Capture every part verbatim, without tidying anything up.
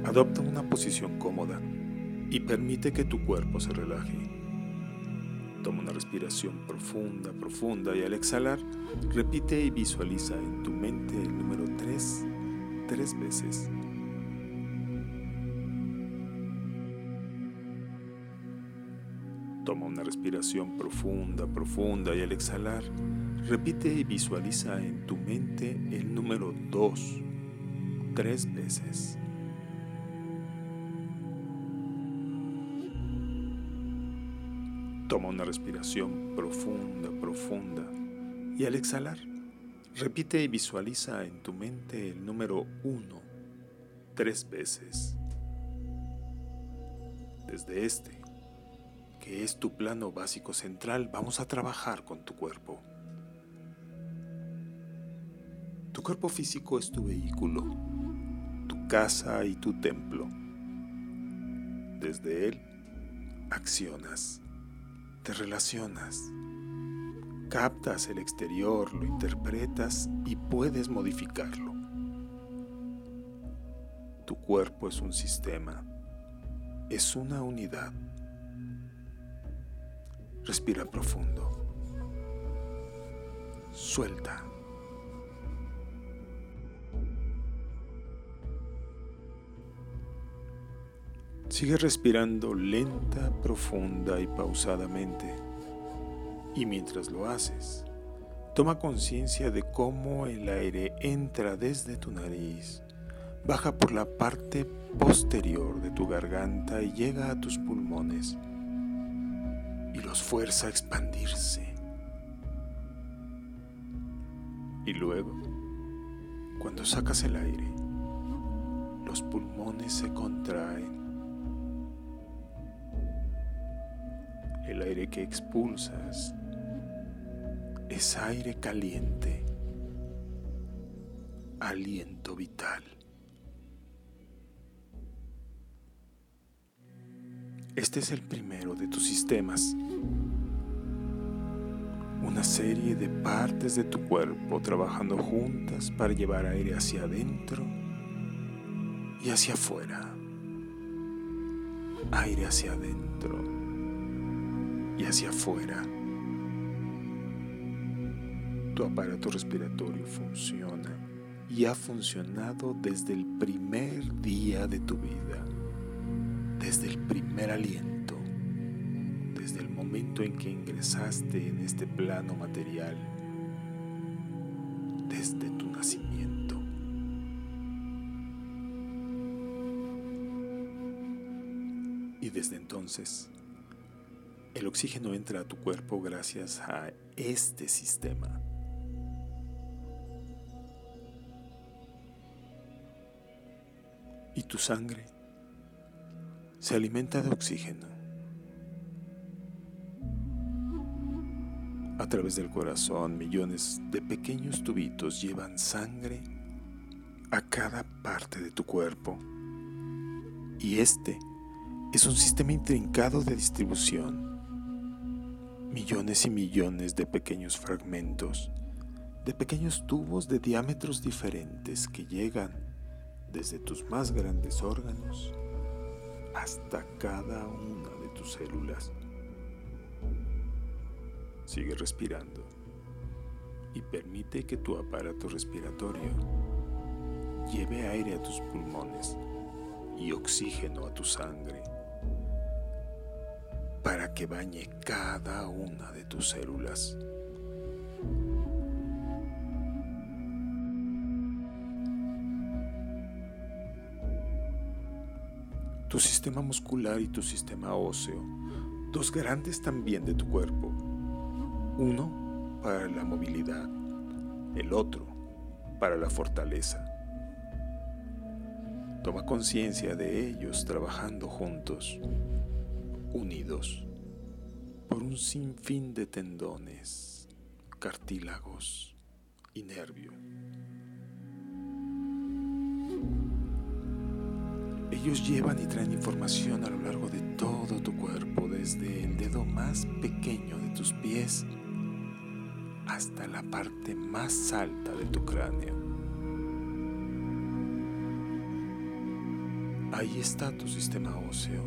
Adopta una posición cómoda y permite que tu cuerpo se relaje. Toma una respiración profunda, profunda y al exhalar, repite y visualiza en tu mente el número tres, tres veces. Toma una respiración profunda, profunda y al exhalar, repite y visualiza en tu mente el número dos, tres veces. Toma una respiración profunda, profunda y al exhalar, repite y visualiza en tu mente el número uno, tres veces. Desde este, que es tu plano básico central, vamos a trabajar con tu cuerpo. Tu cuerpo físico es tu vehículo, tu casa y tu templo. Desde él, accionas, te relacionas, captas el exterior, lo interpretas y puedes modificarlo. Tu cuerpo es un sistema, es una unidad. Respira profundo. Suelta. Sigue respirando lenta, profunda y pausadamente. Y mientras lo haces, toma conciencia de cómo el aire entra desde tu nariz, baja por la parte posterior de tu garganta y llega a tus pulmones y los fuerza a expandirse. Y luego, cuando sacas el aire, los pulmones se contraen. El aire que expulsas es aire caliente, aliento vital. Este es el primero de tus sistemas, una serie de partes de tu cuerpo trabajando juntas para llevar aire hacia adentro y hacia afuera, aire hacia adentro y hacia afuera. Tu aparato respiratorio funciona y ha funcionado desde el primer día de tu vida, desde el primer aliento, desde el momento en que ingresaste en este plano material, desde tu nacimiento. Y desde entonces, el oxígeno entra a tu cuerpo gracias a este sistema. Y tu sangre se alimenta de oxígeno. A través del corazón, millones de pequeños tubitos llevan sangre a cada parte de tu cuerpo. Y este es un sistema intrincado de distribución. Millones y millones de pequeños fragmentos, de pequeños tubos de diámetros diferentes que llegan desde tus más grandes órganos hasta cada una de tus células. Sigue respirando y permite que tu aparato respiratorio lleve aire a tus pulmones y oxígeno a tu sangre para que bañe cada una de tus células. Tu sistema muscular y tu sistema óseo, dos grandes también de tu cuerpo, uno para la movilidad, el otro para la fortaleza. Toma conciencia de ellos trabajando juntos, unidos por un sinfín de tendones, cartílagos y nervios. Ellos llevan y traen información a lo largo de todo tu cuerpo, desde el dedo más pequeño de tus pies hasta la parte más alta de tu cráneo. ahí está tu sistema óseo,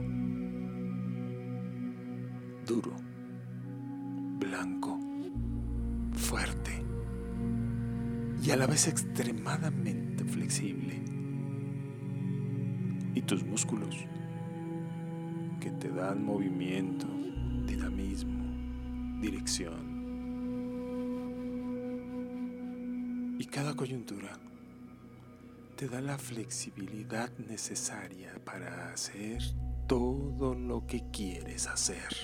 duro, blanco, fuerte y a la vez extremadamente flexible. Y tus músculos, que te dan movimiento, dinamismo, dirección. Y cada coyuntura te da la flexibilidad necesaria para hacer todo lo que quieres hacer.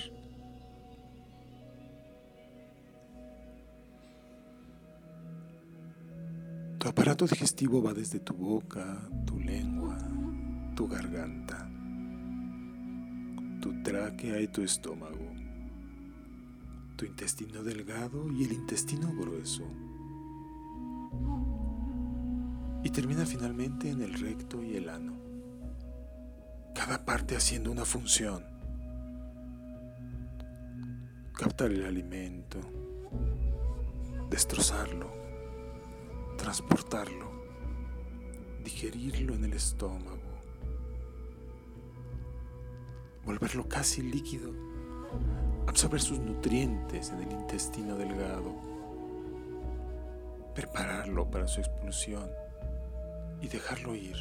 Tu aparato digestivo va desde tu boca, tu lengua, tu garganta, tu tráquea y tu estómago, tu intestino delgado y el intestino grueso. Y termina finalmente en el recto y el ano. Cada parte haciendo una función. Captar el alimento, destrozarlo, transportarlo, digerirlo en el estómago, volverlo casi líquido, absorber sus nutrientes en el intestino delgado, prepararlo para su expulsión y dejarlo ir.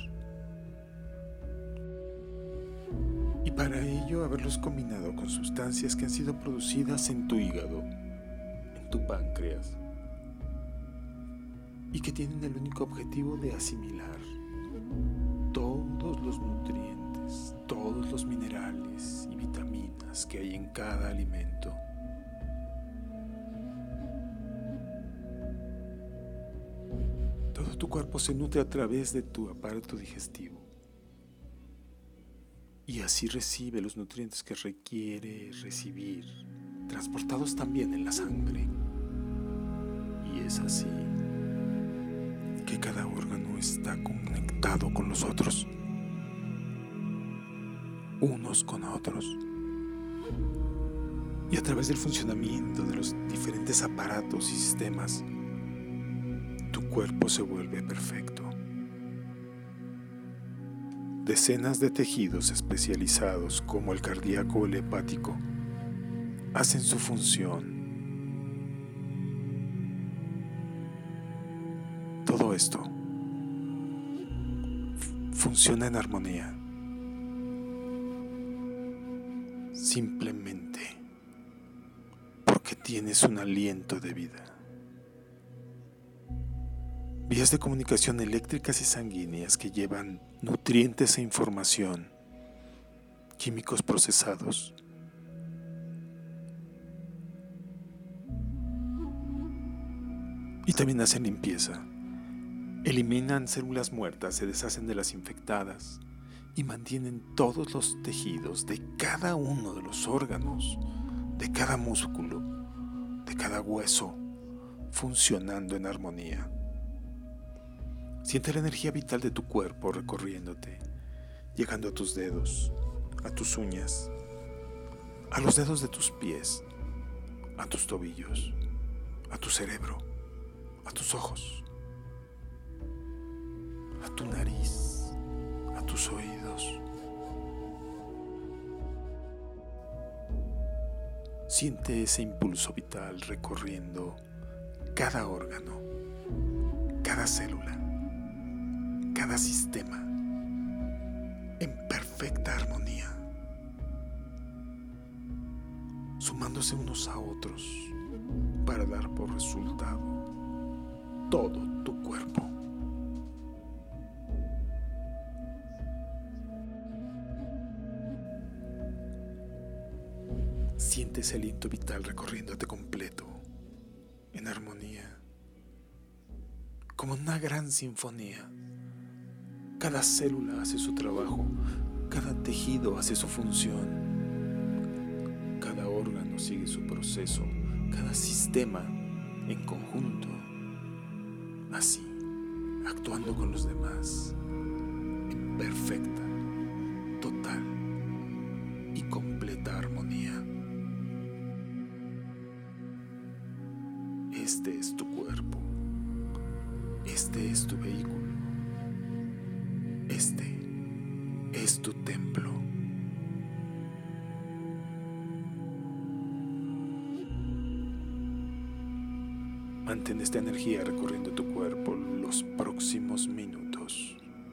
Y para ello haberlos combinado con sustancias que han sido producidas en tu hígado, en tu páncreas, y que tienen el único objetivo de asimilar todos los nutrientes, todos los minerales y vitaminas que hay en cada alimento. Todo tu cuerpo se nutre a través de tu aparato digestivo y así recibe los nutrientes que requiere recibir, transportados también en la sangre. Y es así que cada órgano está conectado con los otros, unos con otros. Y a través del funcionamiento de los diferentes aparatos y sistemas, tu cuerpo se vuelve perfecto. Decenas de tejidos especializados, como el cardíaco o el hepático, hacen su función. Todo esto f- funciona en armonía, simplemente porque tienes un aliento de vida. Vías de comunicación eléctricas y sanguíneas que llevan nutrientes e información, químicos procesados. Y también hacen limpieza. Eliminan células muertas, se deshacen de las infectadas y mantienen todos los tejidos de cada uno de los órganos, de cada músculo, de cada hueso, funcionando en armonía. Siente la energía vital de tu cuerpo recorriéndote, llegando a tus dedos, a tus uñas, a los dedos de tus pies, a tus tobillos, a tu cerebro, a tus ojos, a tu nariz, a tus oídos. Siente ese impulso vital recorriendo cada órgano, cada célula, cada sistema, en perfecta armonía, sumándose unos a otros para dar por resultado todo tu cuerpo. Siente ese aliento vital recorriéndote completo, en armonía, como una gran sinfonía. Cada célula hace su trabajo, cada tejido hace su función, cada órgano sigue su proceso, cada sistema en conjunto, así, actuando con los demás, en perfecta, total y completa armonía. Este es tu cuerpo, este es tu vehículo. Este es es tu templo. Mantén esta energía recorriendo tu cuerpo los próximos minutos.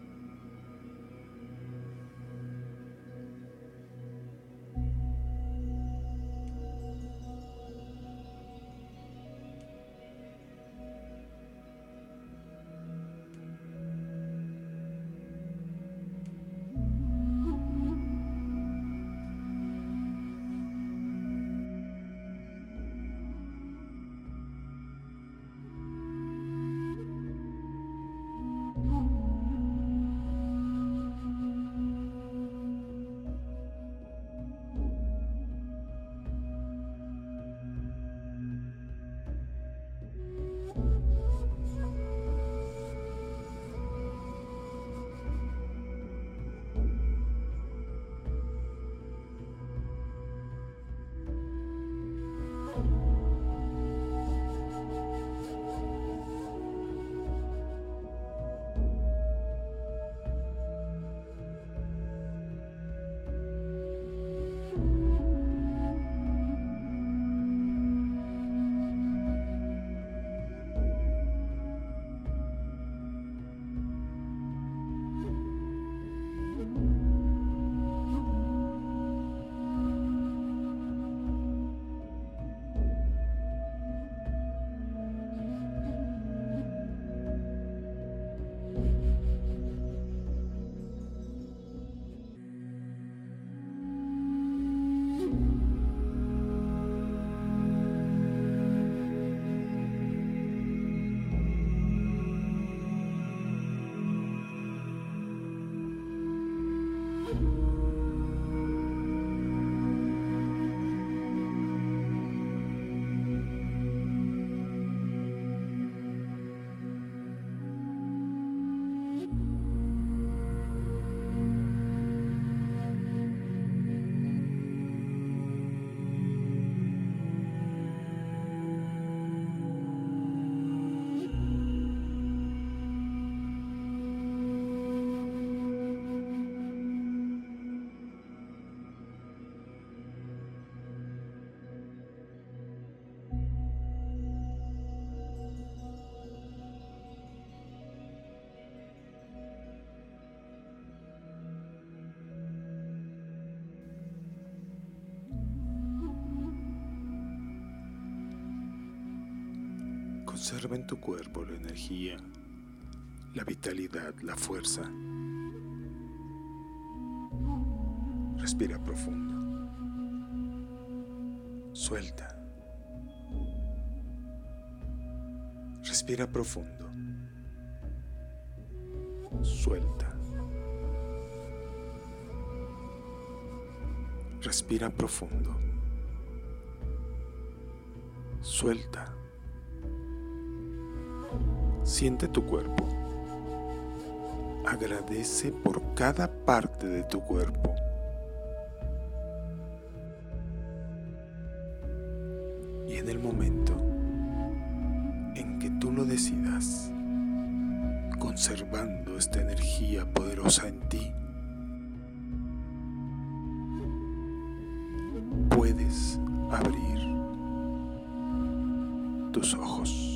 Observa en tu cuerpo la energía, la vitalidad, la fuerza. Respira profundo. Suelta. Respira profundo. Suelta. Respira profundo. Suelta. Siente tu cuerpo. Agradece por cada parte de tu cuerpo. Y en el momento en que tú lo decidas, conservando esta energía poderosa en ti, puedes abrir tus ojos.